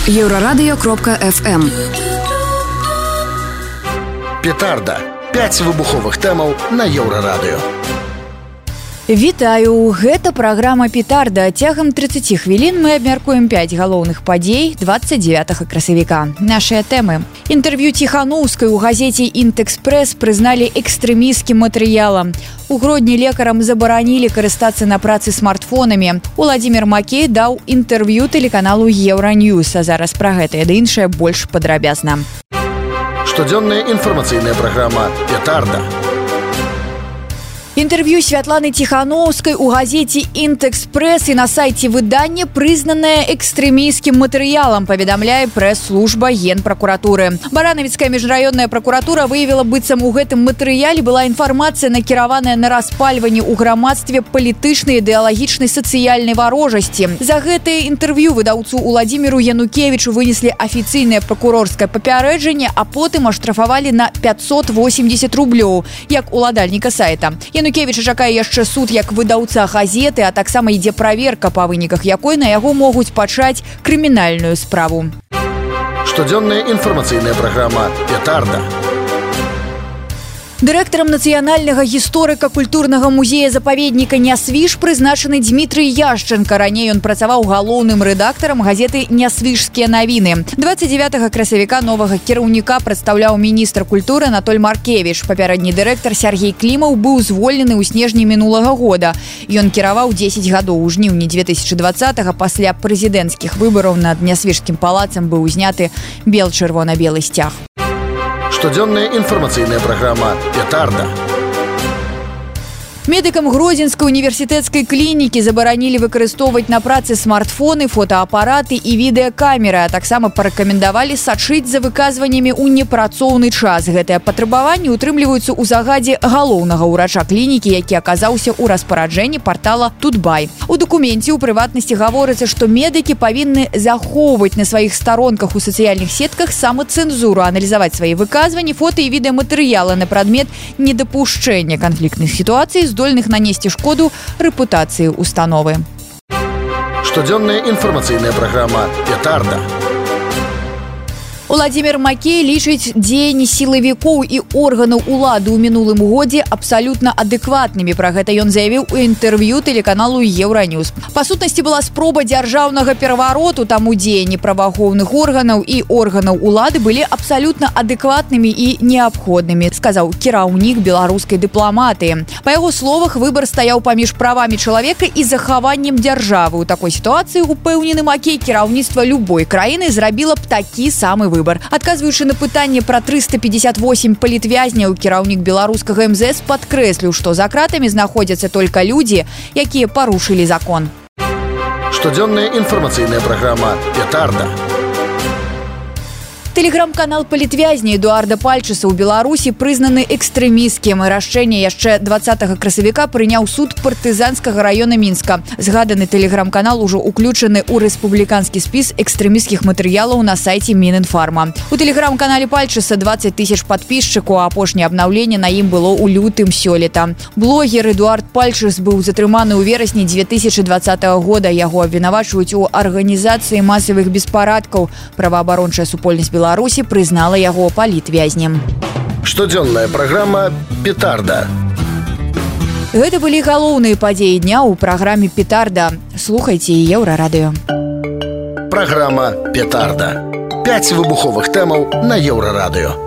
Еврорадио.FM. Петарда. 5 выбуховых тэмаў на Еўрарадыё. Вітаю, гэта праграма «Петарда». Цягам 30 хвілін мы абмяркуем 5 галоўных падзей 29 красавіка. Нашыя тэмы. Інтэрв'ю Ціханаўскай у газеце «Інтэкспрэс» прызналі экстрэмісцкім матэрыялам. У Гродні лекарам забаранілі карыстацца на працы смартфонамі. Уладзімір Макей даў інтэрв'ю тэлеканалу «Еўраньюз». А зараз пра гэта ды іншае больш падрабязна. Штодзённая інфармацыйная праграма «Петарда». Інтэрв'ю Святланы Ціханаўскай у газеце «Інтэкспрэс» і на сайце выдання прызнанае экстрэмісцкім матэрыялам, паведамляе прэс-служба Генпракуратуры. Баранавіцкая міжраённая пракуратура выявіла, быццам у гэтым матэрыяле была інфармацыя, накіраваная на распальванне ў грамадстве палітычнай, ідэалагічнай, сацыяльнай варожасці. За гэтае інтэрв'ю выдаўцу Уладзіміру Янукевічу вынеслі афіцыйнае пракурорскае папярэджанне, а потым аштрафавалі на 580 рублёў, як уладальніка сайта. Янукевіча чакае яшчэ суд як выдаўца газеты, а таксама ідзе праверка, па выніках якой на яго могуць пачаць крымінальную справу. Штодзённая інфармацыйная праграма «Петарда». Дырэктарам нацыянальнага гісторыка-культурнага музея-запаведніка «Нясвіж» прызначаны Дмітрый Яшченко. Раней ён працаваў галоўным рэдактарам газеты «Нясвіжскія навіны». 29 красавіка новага кіраўніка прадстаўляў міністр культуры Анатоль Маркевіч. Папярэдні дырэктар Сергей Клімаў быў звольнены ў снежні мінулага года. Ён кіраваў 10 гадоў. У жніўні 2020-го пасля прэзідэнцкіх выбараў над Нясвіжскім палацам быў узняты бел-чырвона-белы сцяг. Штодзённая інфармацыйная праграма «Петарда». Медыкам Гродзенскай універсітэцкай клінікі забаранілі выкарыстоўваць на працы смартфоны, фотаапараты і відэакамеры, а таксама парэкамендавалі сачыць за выказваннямі ў непрацоўны час. Гэтыя патрабаванні утрымліваюцца ў загадзе галоўнага ўрача клінікі, які аказаўся ў распараджэнні партала «Тутбай». У дакуменце ў прыватнасці гаворыцца, што медыкі павінны захоўваць на сваіх старонках у сацыяльных сетках самацэнзуру, аналізаваць свае выказванні, фота і відэаматэрыялы на прадмет недапушчэння канфліктных сітуацый, здольных нанесці шкоду рэпутацыі установы. Штодзённая інфармацыйная праграма «Петарда». Уладзімір Макей лічыць дзеянні сілавікоў і органаў улады ў минулым годзе абсалютна адэкватнымі. Пра гэта ён заявіў у інтэрв'ю тэлеканалу «Еўраньюз». Па сутнасці была спроба дзяржаўнага перавароту, таму дзеянні праваахоўных органаў і органаў улады былі абсалютна адэкватнымі і неабходнымі, сказаў кіраўнік беларускай дыпламатыі. Па яго словах, выбар стаяў паміж правамі чалавека і захаваннем дзяржавы. У такой сітуацыі, упэўнены Макей, кіраўніцтва любой краіны зрабіла б такі самы выбар. Адказваючы на пытанне пра 358 палітвязняў, кіраўнік беларускага МЗС падкрэсліў, што за кратамі знаходзяцца толькі людзі, якія парушылі закон. Штодзённая інфармацыйная праграма «Петарда». Тэлеграм-канал палітвязня Эдуарда Пальчыса ў Беларусі прызнаны экстрэмісцкім. Рашэнне яшчэ 20 красавіка прыняў суд партызанскага раёна Мінска. Згаданы тэлеграм-канал ужо уключаны ў рэспубліканскі спіс экстрэмісцкіх матэрыялаў на сайце Мінінфарма. У тэлеграм-канале Пальчыса 20 000 падпісчыкаў, а апошняе абнаўленне на ім было ў лютым сёлета. Блогер Эдуард Пальчыс быў затрыманы ў верасні 2020 года. Яго абвінавачваюць у арганізацыі масавых беспарадкаў. Праваабарончая супольнасць Беларусі прызнала яго палітвязнем. Штодзённая праграма «Петарда». Гэта былі галоўныя падзеі дня ў праграме «Петарда». Слухайце Еўрарадыё. Праграма «Петарда». 5 выбуховых тэмаў на Еўрарадыё.